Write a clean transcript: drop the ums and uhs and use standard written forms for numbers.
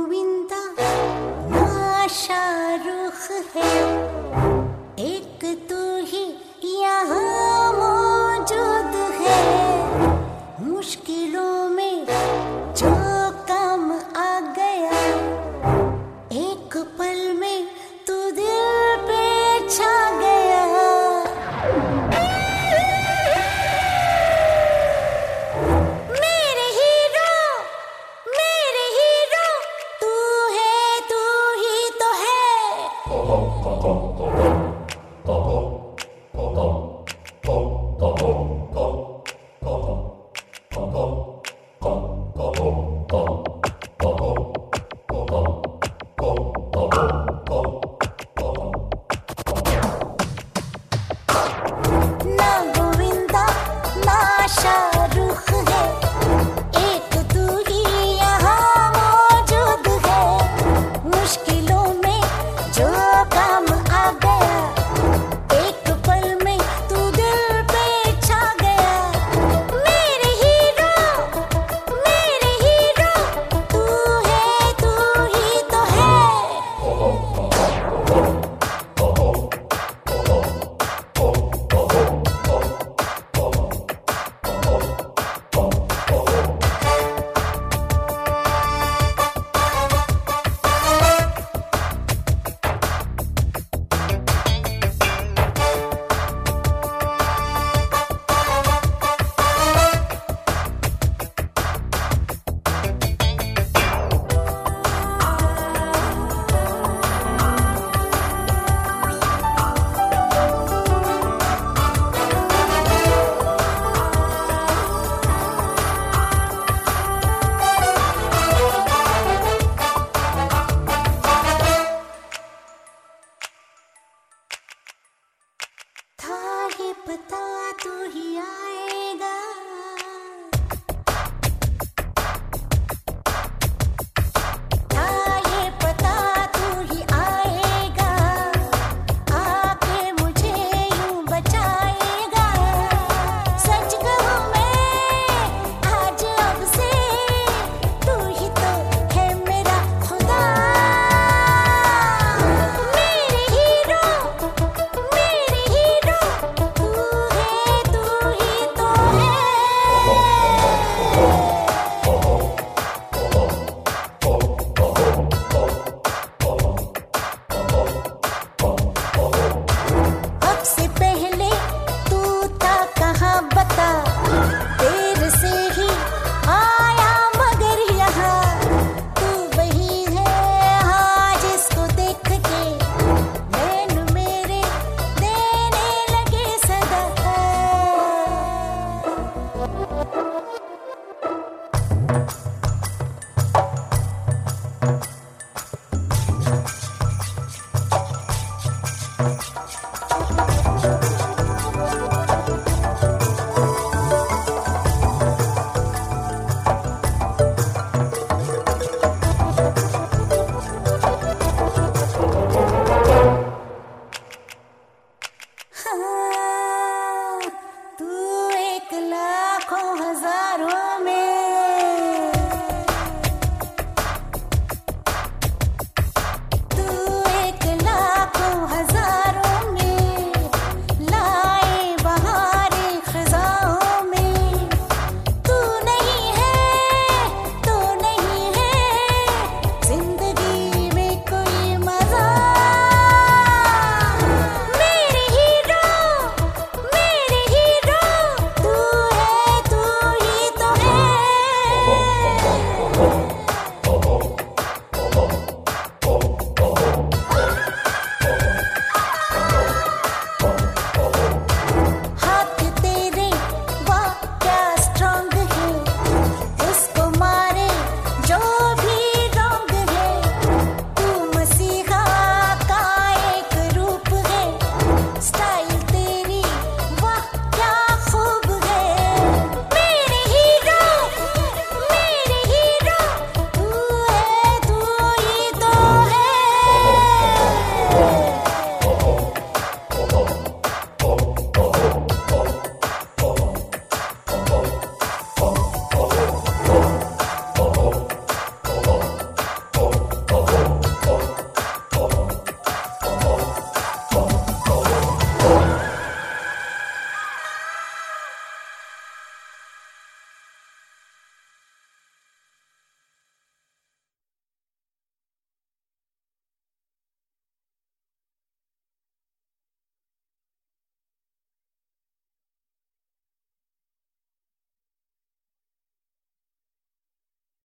गोविंदा शाहरुख है, एक तू ही यहाँ मौजूद है। मुश्किलों में जो काम आ गया, एक पल में तू दिल पे छा गया। मेरे हीरो तू है, तू ही तो है। ना गोविंदा ना शाहरुख है, एक तू ही यहाँ मौजूद है। मुश्किलों में जो काम आ गया, एक पल में तू दिल पे छा गया। मेरे हीरो तू है, तू ही तो है। था ये पता तू ही आएगा, था ये पता तू ही आएगा। आके मुझे यूं बचाएगा। सच कहूं मैं आज अब से, तू ही तो है मेरा खुदा। मेरे हीरो तू है, तू ही तो है। अब से पहले तू था कहाँ बता, देर से ही आया मगर यहाँ। तू वही है हाँ, जिसको देख के नैन मेरे देने लगे सदा।